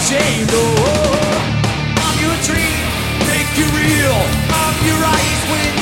ashamed. Oh, I'm your dream, make you real. I'm your eyes when